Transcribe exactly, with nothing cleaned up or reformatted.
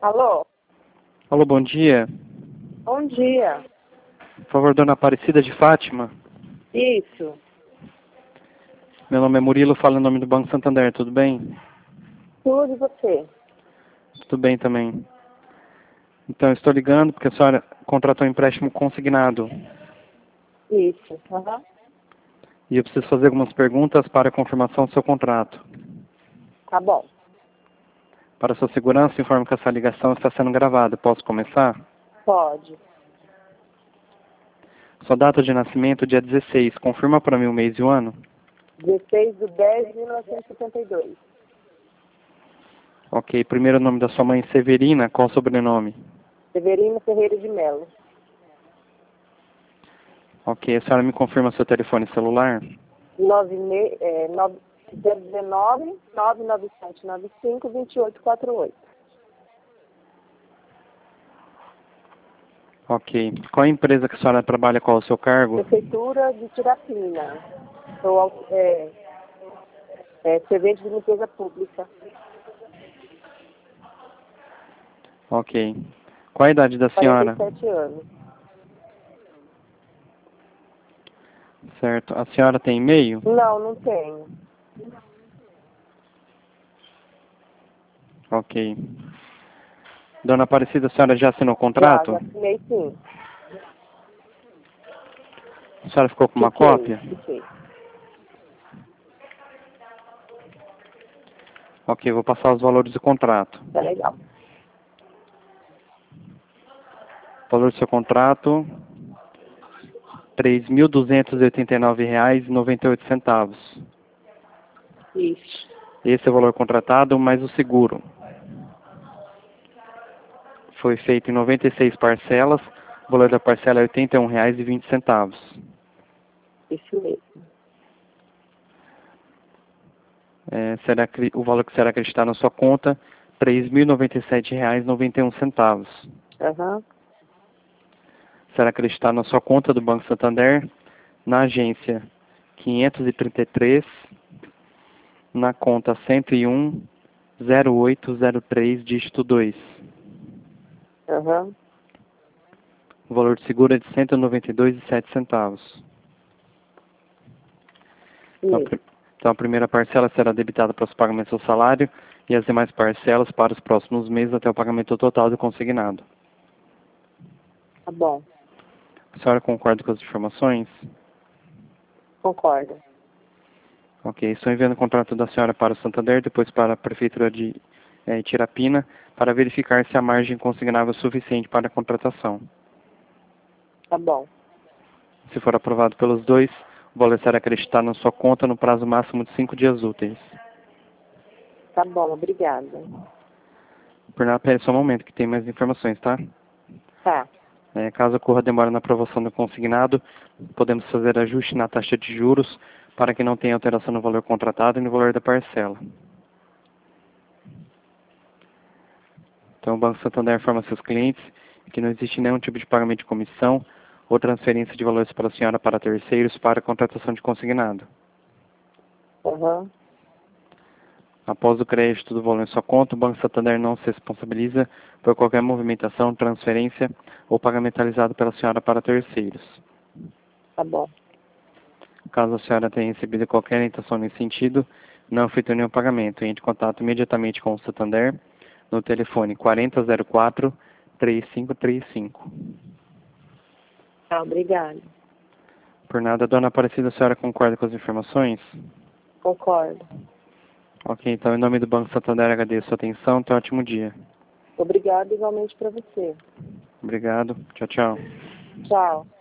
Alô? Alô, bom dia. Bom dia. Por favor, dona Aparecida de Fátima. Isso. Meu nome é Murilo, falo em nome do Banco Santander, tudo bem? Tudo e você? Tudo bem também. Então, eu estou ligando porque a senhora contratou um empréstimo consignado. Isso. Aham. E eu preciso fazer algumas perguntas para a confirmação do seu contrato. Tá bom. Para sua segurança, informo que essa ligação está sendo gravada. Posso começar? Pode. Sua data de nascimento, dia dezesseis. Confirma para mim o mês e o ano? dezesseis de dez de mil novecentos e setenta e dois. Ok. Primeiro nome da sua mãe, Severina. Qual o sobrenome? Severino Ferreira de Melo. Ok. A senhora me confirma seu telefone celular? nove zero um nove, nove nove sete nove cinco, dois oito quatro oito. Ok. Qual a empresa que a senhora trabalha? Qual é o seu cargo? Prefeitura de Tirapina. Sou é, é, servente de limpeza pública. Ok. Qual a idade da quarenta senhora? e sete anos. Certo. A senhora tem e-mail? Não, não tenho. Ok. Dona Aparecida, a senhora já assinou o Já, contrato? já assinei sim. A senhora ficou com uma Fiquei, cópia? fiquei. Ok, vou passar os valores do contrato. Tá legal. O valor do seu contrato, três mil duzentos e oitenta e nove reais e noventa e oito centavos. Isso. Esse é o valor contratado, mais o seguro. Foi feito em noventa e seis parcelas. O valor da parcela é oitenta e um reais e vinte centavos. Isso mesmo. É, será que, o valor que será acreditado na sua conta, três mil e noventa e sete reais e noventa e um centavos. Aham. Será acreditado na sua conta do Banco Santander, na agência quinhentos e trinta e três, na conta cento e um, zero oito zero três, dígito dois. Aham. O valor de seguro é de cento e noventa e dois reais e sete centavos. Então, a Isso. pri- então, a primeira parcela será debitada para os pagamentos do salário e as demais parcelas para os próximos meses até o pagamento total do consignado. Tá bom. A senhora concorda com as informações? Concordo. Ok, estou enviando o contrato da senhora para o Santander, depois para a Prefeitura de eh, Tirapina, para verificar se a margem consignável é suficiente para a contratação. Tá bom. Se for aprovado pelos dois, o valor será acreditado na sua conta no prazo máximo de cinco dias úteis. Tá bom, obrigada. Por nada, pera só um momento que tem mais informações, tá? Tá. É, caso ocorra demora na aprovação do consignado, podemos fazer ajuste na taxa de juros para que não tenha alteração no valor contratado e no valor da parcela. Então, o Banco Santander informa seus clientes que não existe nenhum tipo de pagamento de comissão ou transferência de valores para a senhora para terceiros para a contratação de consignado. Aham. Após o crédito do valor em sua conta, o Banco Santander não se responsabiliza por qualquer movimentação, transferência ou pagamento realizado pela senhora para terceiros. Tá bom. Caso a senhora tenha recebido qualquer orientação nesse sentido, não efetue nenhum pagamento. Entre em contato imediatamente com o Santander no telefone quarenta zero quatro, três cinco três cinco. Tá, obrigada. Por nada, dona Aparecida, a senhora concorda com as informações? Concordo. Ok, então em nome do Banco Santander agradeço a sua atenção. Tenha um ótimo dia. Obrigada igualmente para você. Obrigado. Tchau, tchau. Tchau.